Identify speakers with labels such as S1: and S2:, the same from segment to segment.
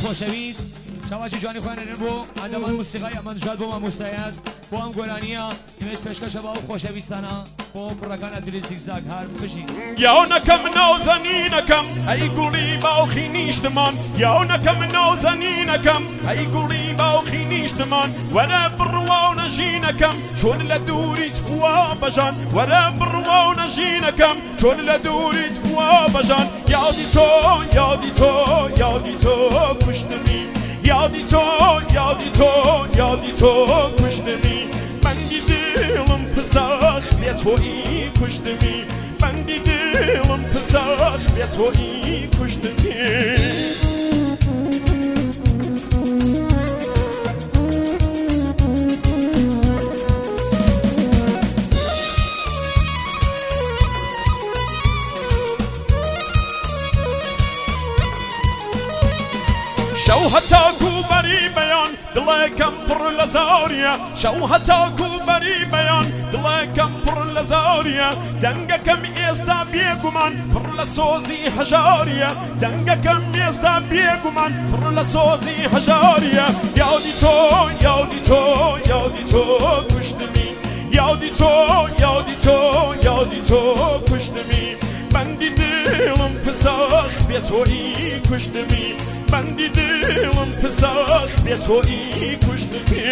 S1: خوشویست شواجی جانی خوانن بو اندمان موسیقی امان جاد بو ما مستعد بو هم گلانیا نمیش پشکش با خوشویستانا بو پرکان اتلی زیگزاگ هر بشی
S2: یا نکم نازنینکم ای گلی باخی نیشتمان یا نکم نازنینکم ای گلی باخی نیشتمان وره بروان جینکم چون لدوریت بوا بجان وره بروان جینکم چون لدوریت بوا بجان یادی تو یادی تو یادی تو کشتمی یادی تو یادی تو یادی تو کشتمی من دیدم پسخ بیا تویی کشتمی من دیدم پسخ بیا تویی کشتمی شو هتاكو بري بيان دلكم پر لزاريا شو هتاكو بري بيان دلكم پر لزاريا دنگكم استا بيگمان پر لسوزي حجاريا دنگكم استا بيگمان پر لسوزي حجاريا يادي تو يادي تو يادي تو كشتمي يادي تو يادي تو يادي تو كشتمي من دیدم پسخ بیا تویی کشتمی من دیدم پسخ بیا تویی کشتمی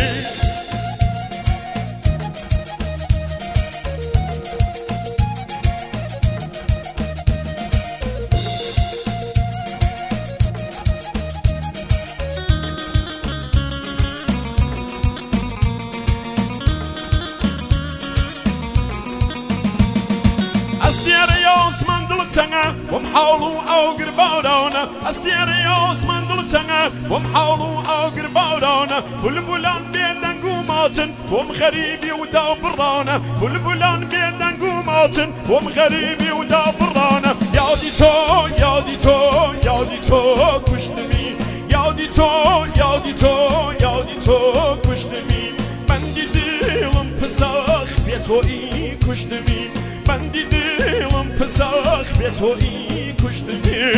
S2: استيريوس من دلتنا ومحاولوا او قرباونا استيريوس من دلتنا ومحاولوا او قرباونا بلبلان بيدن قوماتن ومغريبي ودا برانا بلبلان بيدن قوماتن ومغريبي ودا برانا يادي تو يادي تو يادي تو كشتمي يادي تو يادي تو يادي تو كشتمي من دیدم پسخ بیا تویی کشتمی من دیدم پسخ بیا تویی کشتمی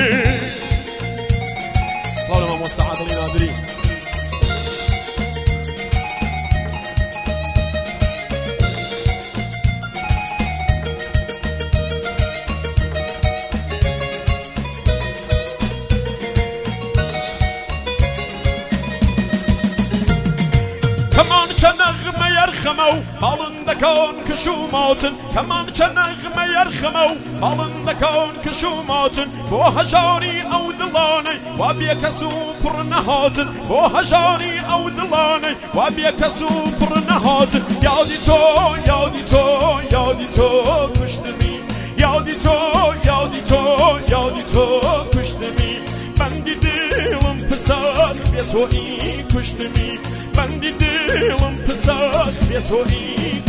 S2: سلام ما مستعد لنادری كمان كنغمة يرخمو مالن دكون كشوماتن كمان كنغمة يرخمو مالن دكون كشوماتن بو هجاري او دلاني وابيك سوبر نهاتن بو هجاري او دلاني وابيك سوبر نهاتن يادي تو يادي تو يادي تو كشتمي يادي تو يادي تو يادي تو كشتمي من دیدم پسخ بیا تویی کشتمی من دیدم پسخ بیا تویی